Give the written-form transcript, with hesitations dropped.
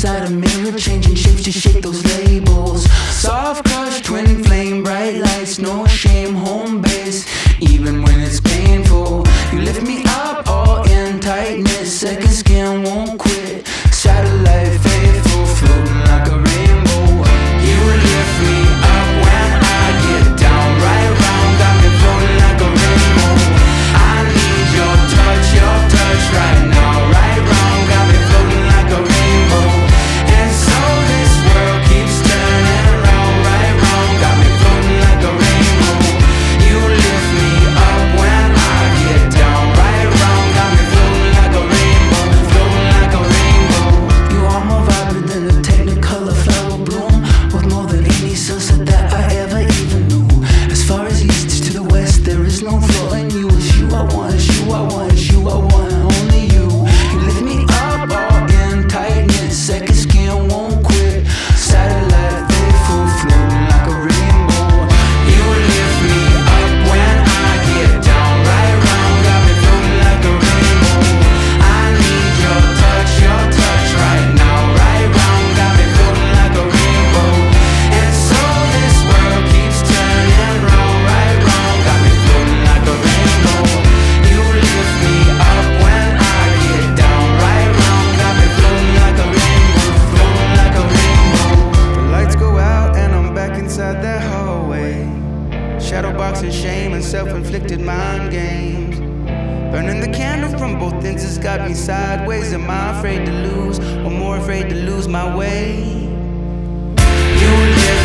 inside a mirror, changing shapes to shake those labels. Soft crush, twin flame, bright lights, no shame, home base. Even when it's painful, you lift me up, all in tightness. Second skin won't quit. Satellite faithful, floating like a rainbow. You lift me up when I get down, right round, got me floating like a rainbow. I need your touch right now, right round, got me floating like a rainbow. And so this world keeps turning round, right round, got me floating like a rainbow. You lift me up when I get down, right round, got me floating like a rainbow, floating like a rainbow. You are more vibrant than a technicolor flower bloom, with more than any sunset that I ever even knew. As far as east to the west, there is no flaw in you. It's you I want, it's you I want, it's you I want, only you. You lift me up, all in tightness. Second skin won't quit. Satellite faithful, floating like a rainbow. You lift me up when I get down, right round, got me floating like a rainbow. I need your touch right now, right round, got me floating like a rainbow. And so this world keeps turning round, right round, got me floating like a rainbow. You lift me up when I get down, right round, got me floating like a rainbow, floating like a rainbow. The lights go out and I'm back inside that hallway. Shadow boxing shame and self-inflicted mind games. Burning the candle from both ends has got me sideways. Am I afraid to lose, or more afraid to lose my way? You lift